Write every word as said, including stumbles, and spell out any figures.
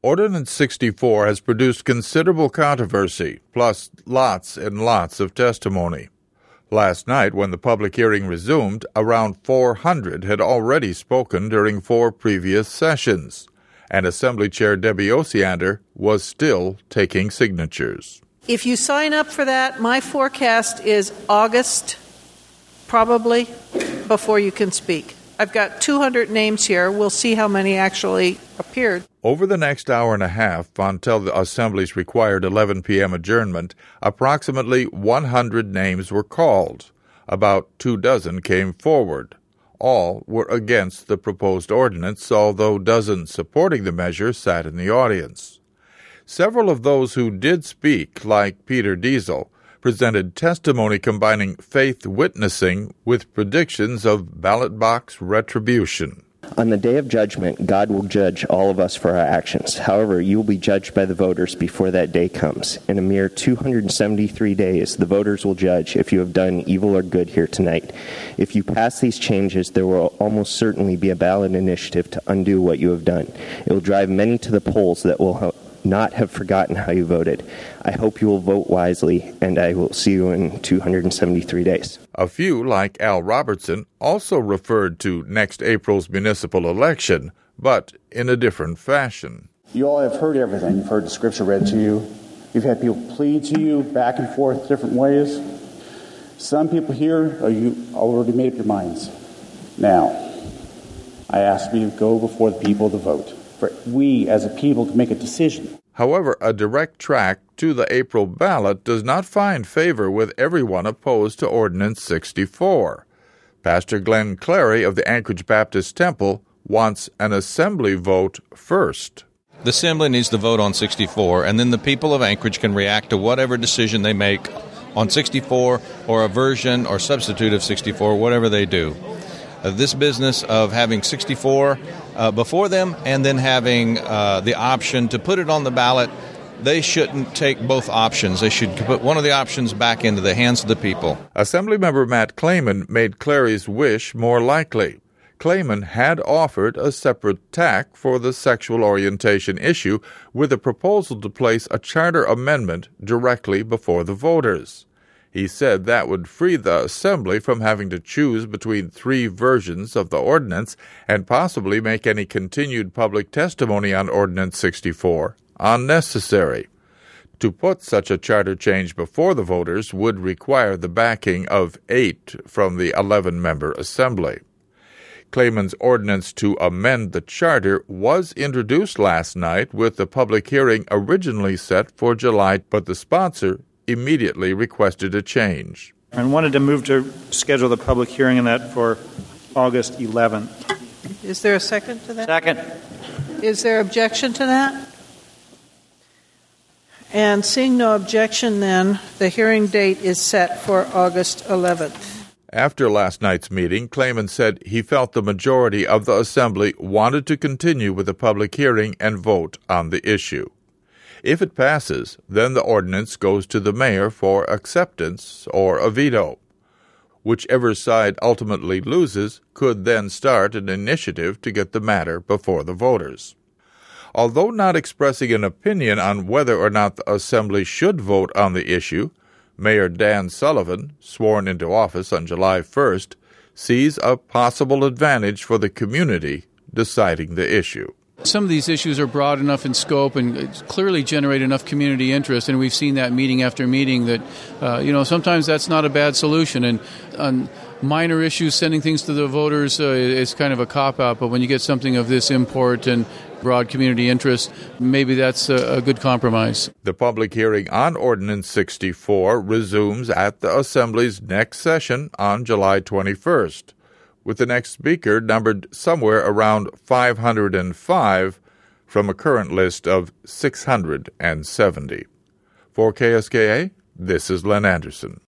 Ordinance sixty-four has produced considerable controversy, plus lots and lots of testimony. Last night, when the public hearing resumed, around four hundred had already spoken during four previous sessions, and Assembly Chair Debbie Osiander was still taking signatures. If you sign up for that, my forecast is August, probably, before you can speak. I've got two hundred names here. We'll see how many actually appeared. Over the next hour and a half, until the Assembly's required eleven p.m. adjournment, approximately one hundred names were called. About two dozen came forward. All were against the proposed ordinance, although dozens supporting the measure sat in the audience. Several of those who did speak, like Peter Diesel, presented testimony combining faith witnessing with predictions of ballot box retribution. On the day of judgment, God will judge all of us for our actions. However, you will be judged by the voters before that day comes. In a mere two hundred seventy-three days, the voters will judge if you have done evil or good here tonight. If you pass these changes, there will almost certainly be a ballot initiative to undo what you have done. It will drive many to the polls that will help not have forgotten how you voted. I hope you will vote wisely, and I will see you in two hundred seventy-three days. A few, like Al Robertson, also referred to next April's municipal election, but in a different fashion. You all have heard everything. You've heard the scripture read to you. You've had people plead to you back and forth different ways. Some people here, oh, you already made up your minds. Now, I ask you to go before the people to vote. For we, as a people, can make a decision. However, a direct track to the April ballot does not find favor with everyone opposed to Ordinance sixty-four. Pastor Glenn Clary of the Anchorage Baptist Temple wants an assembly vote first. The assembly needs to vote on sixty-four, and then the people of Anchorage can react to whatever decision they make on sixty-four or a version or substitute of sixty-four, whatever they do. Uh, this business of having sixty-four uh, before them and then having uh, the option to put it on the ballot, they shouldn't take both options. They should put one of the options back into the hands of the people. Assemblymember Matt Clayman made Clary's wish more likely. Clayman had offered a separate tack for the sexual orientation issue with a proposal to place a charter amendment directly before the voters. He said that would free the Assembly from having to choose between three versions of the ordinance and possibly make any continued public testimony on Ordinance sixty-four unnecessary. To put such a charter change before the voters would require the backing of eight from the eleven-member Assembly. Clayman's ordinance to amend the charter was introduced last night with the public hearing originally set for July, but the sponsor immediately requested a change. And wanted to move to schedule the public hearing on that for August eleventh. Is there a second to that? Second. Is there objection to that? And seeing no objection, then, the hearing date is set for August eleventh. After last night's meeting, Clayman said he felt the majority of the Assembly wanted to continue with the public hearing and vote on the issue. If it passes, then the ordinance goes to the mayor for acceptance or a veto. Whichever side ultimately loses could then start an initiative to get the matter before the voters. Although not expressing an opinion on whether or not the Assembly should vote on the issue, Mayor Dan Sullivan, sworn into office on July first, sees a possible advantage for the community deciding the issue. Some of these issues are broad enough in scope and clearly generate enough community interest, and we've seen that meeting after meeting that, uh, you know, sometimes that's not a bad solution. And on minor issues, sending things to the voters uh, is kind of a cop-out, but when you get something of this import and broad community interest, maybe that's a, a good compromise. The public hearing on Ordinance sixty-four resumes at the Assembly's next session on July twenty-first. With the next speaker numbered somewhere around five hundred five from a current list of six hundred seventy. For K S K A, this is Len Anderson.